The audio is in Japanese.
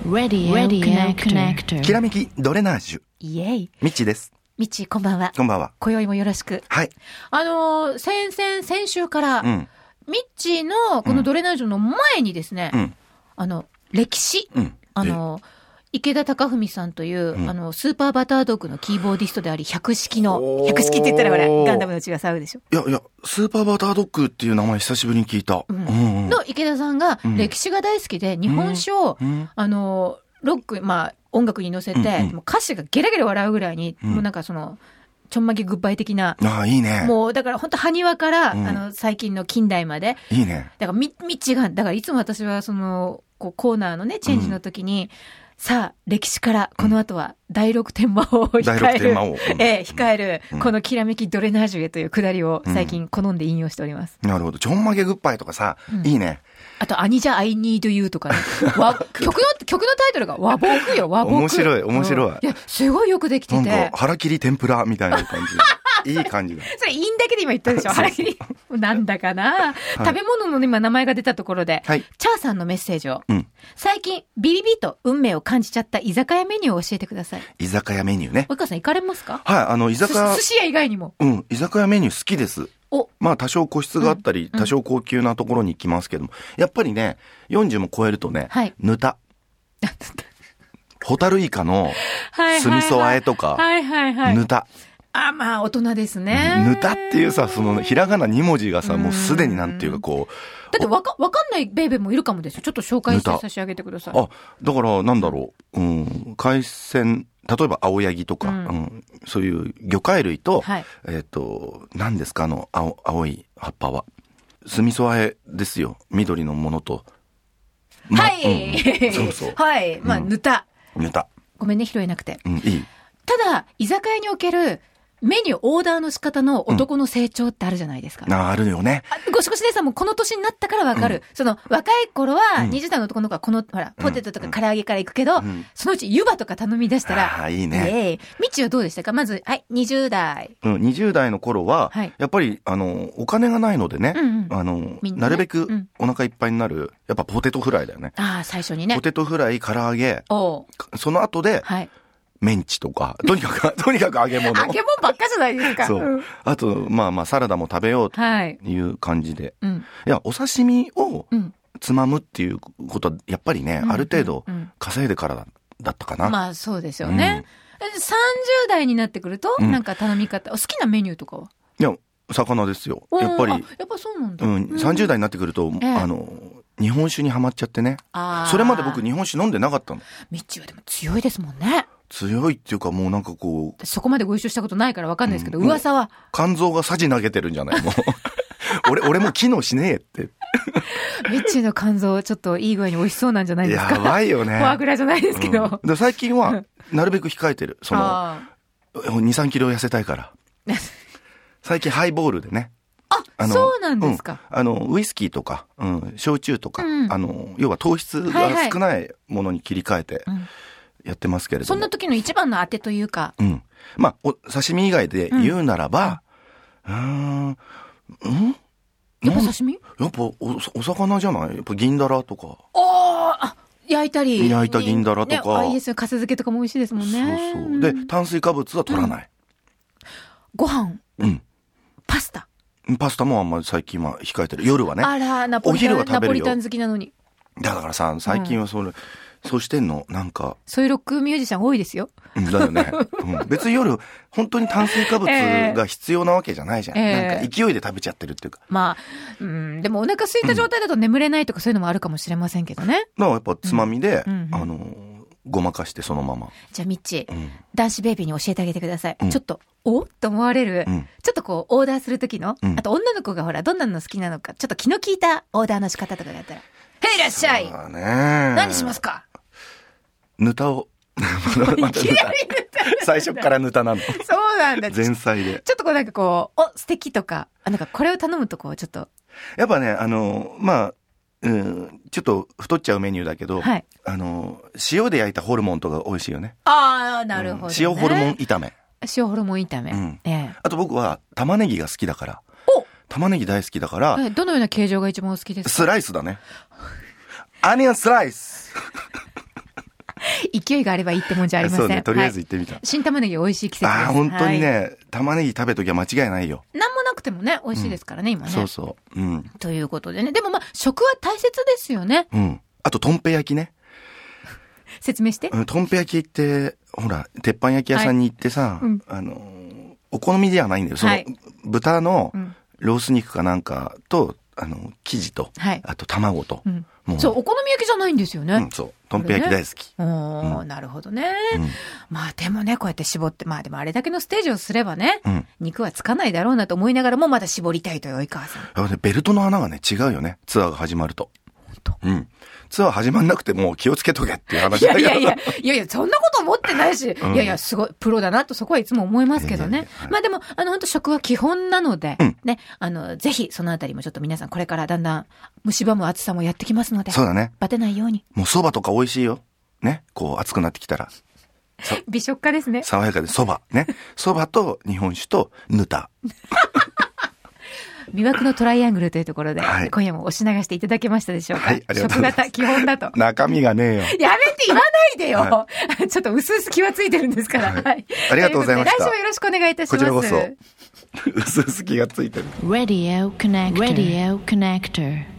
Radio Connector。 きらめきドレナージュ。 イエイ。 ミッチーです。 ミッチー、こんばんは。 こんばんは。 今宵もよろしく。 はい。 先週から、 うん。 ミッチーのこのドレナージュの前にですね、 うん。 歴史、 うん池田貴文さんという、スーパーバタードッグのキーボーディストであり、百式って言ったらほら、ガンダムの血が騒ぐでしょ。 いや、スーパーバタードッグっていう名前久しぶりに聞いた。 の池田さんが、歴史が大好きで、日本史を、ロック、音楽に乗せて、もう歌詞がゲラゲラ笑うぐらいに、もうなんかちょんまげグッバイ的な。 ああ、いいね。 もう、だから本当埴輪から、最近の近代まで。 いいね。 だからミッチが、だからいつも私はコーナーのね、チェンジの時に、さあ、歴史からこの後は第六天魔王を控える、このきらめきドレナージュへというくだりを最近好んで引用しております。 なるほど。ちょんまげグッバイとかさ、いいね。 あと、アニジャ I need you とかね。曲のタイトルが和睦よ、和睦。 面白い。 いや、すごいよくできてて。 なんか、腹切り天ぷらみたいな感じ。いい感じだ。 それいいんだけで今言ったでしょ、腹切り。なんだかな、食べ物の今名前が出たところで、チャーさんのメッセージを。最近、ビビビと運命を感じちゃった居酒屋メニューを教えてください。 居酒屋メニューね。 及川さん行かれますか？ はい、居酒屋。 寿司屋以外にも。 居酒屋メニュー好きです。多少個室があったり、多少高級なところに行きますけども、やっぱりね、40も超えるとね、ぬた。ホタルイカの酢味噌和えとか、ぬた。 大人ですね。 ぬたっていうさ、ひらがな2文字がさ、もうすでになんていうかこう。 だってわかんないベイベーもいるかもですよ。ちょっと紹介して差し上げてください。 だからなんだろう。海鮮、例えば青柳とか、そういう魚介類と、何ですか青い葉っぱは。酢味噌和えですよ。緑のものと。 はい。 そうそう。 はい。ぬた。 ぬた。 ごめんね、拾えなくて。 いい。 ただ、居酒屋における、メニュー、オーダーの仕方の男の成長ってあるじゃないですか。 あるよね。 ごしごし姉さんもこの年になったからわかる。若い頃は、20代の男の子はほら、ポテトとか唐揚げから行くけど、そのうち湯葉とか頼み出したら、 いいね。 みちはどうでしたか？まず、20代。 20代の頃は、やっぱり、お金がないのでね、なるべくお腹いっぱいになる、やっぱポテトフライだよね。 最初にね。 ポテトフライ、唐揚げ、その後で、メンチとか、とにかく揚げ物。 揚げ物ばっかじゃないですか。 そう。あと、サラダも食べようという感じで。いや、お刺身をつまむっていうことは、やっぱりね、ある程度稼いでからだったかな。 そうですよね。30代になってくると、なんか頼み方、好きなメニューとかは？ いや、魚ですよ。やっぱり。 やっぱそうなんだ。 30代になってくると、日本酒にはまっちゃってね。それまで僕日本酒飲んでなかったの。 ミッチはでも強いですもんね。 強いっていうかもうなんかこう。 そこまでご一緒したことないからわかんないですけど、噂は。 肝臓がさじ投げてるんじゃないもう。俺も機能しねえって。 ミッチーの肝臓ちょっといい具合に美味しそうなんじゃないですか。 やばいよね。 フォアグラじゃないですけど。 で最近はなるべく控えてる。2、3キロ痩せたいから。最近ハイボールでね。 そうなんですか。 ウイスキーとか、焼酎とか、要は糖質が少ないものに切り替えてやってますけれども。 そんな時の一番の当てというか。 お刺身以外で言うならば、 やっぱ刺身？ やっぱお魚じゃない？やっぱ銀だらとか。 焼いた銀だらとか。 いいですよ。かす漬けとかも美味しいですもんね。 そう。で、炭水化物は取らない。 ご飯。パスタもあんまり最近は控えてる。夜はね。お昼は食べるよ。ナポリタン好きなのに。だからさ、最近はそうしてんのなんか。 そういうロックミュージシャン多いですよ。 だよね。別に夜、本当に炭水化物が必要なわけじゃないじゃん。なんか勢いで食べちゃってるっていうか。 でもお腹空いた状態だと眠れないとかそういうのもあるかもしれませんけどね。 だからやっぱつまみで、ごまかしてそのまま。 じゃあミッチ、男子ベイビーに教えてあげてください。ちょっと、と思われる、ちょっとこう、オーダーするときの、あと女の子がほら、どんなの好きなのか、ちょっと気の利いたオーダーの仕方とかだったら、へいらっしゃい！何しますか？ ぬたを。最初からぬたなの。 そうなんだ。 前菜で。 ちょっとこうなんかこう、素敵とか、なんかこれを頼むとこう、ちょっと。 やっぱね、ちょっと太っちゃうメニューだけど、塩で焼いたホルモンとか美味しいよね。 なるほど、ね。 塩ホルモン炒め。 塩ホルモン炒め。 あと僕は玉ねぎが好きだから。玉ねぎ大好きだから。 どのような形状が一番お好きですか？ スライスだね。アニオンスライス。 勢いがあればいいってもんじゃありません。 そうね、とりあえず行ってみた。 新玉ねぎ美味しい季節です。 本当にね、玉ねぎ食べときは間違いないよ。 なんもなくてもね、美味しいですからね、今ね。 そうそう。 ということでね。でも食は大切ですよね。 あと、とんぺ焼きね。 説明して。 とんぺ焼きって、ほら、鉄板焼き屋さんに行ってさ、お好みではないんだよ。その、豚のロース肉かなんかと、生地と、あと卵と。 そう、お好み焼きじゃないんですよね。 そう。とんぺ焼き大好き。 なるほどね。でもね、こうやって絞って、でもあれだけのステージをすればね、肉はつかないだろうなと思いながらも、まだ絞りたいという及川さん。 ベルトの穴がね、違うよね。ツアーが始まると。ツアー始まんなくても気をつけとけっていう話だけど。 いや、そんなこと思ってないし、いや、すごい、プロだなとそこはいつも思いますけどね。でも、本当食は基本なので、ね、ぜひそのあたりもちょっと皆さんこれからだんだん蝕む暑さもやってきますので、 そうだね。 バテないように。 もう蕎麦とか美味しいよ。ね、こう暑くなってきたら。 美食家ですね。 爽やかで蕎麦。ね。蕎麦と日本酒とぬた。 魅惑のトライアングルというところで、今夜も押し流していただけましたでしょうか。食型基本だと。 中身がねえよ。 やめて言わないでよ。ちょっと薄々気はついてるんですから。 ありがとうございました。 来週もよろしくお願いいたします。 こちらこそ。薄々気がついてる。 Radio Connector.